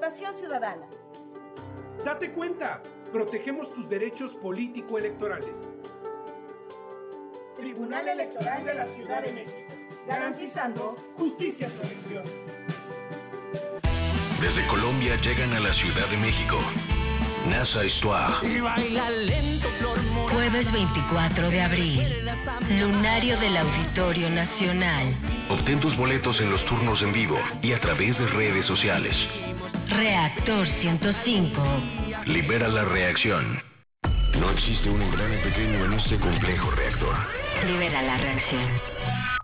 Participación ciudadana. Date cuenta, protegemos tus derechos político-electorales. Tribunal Electoral de la Ciudad de México, garantizando justicia en tu elección. Desde Colombia llegan a la Ciudad de México. NASA Histoire. Jueves 24 de abril. Lunario del Auditorio Nacional. Obtén tus boletos en los turnos en vivo y a través de redes sociales. Reactor 105. Libera la reacción. No existe un engrane pequeño en este complejo reactor. Libera la reacción.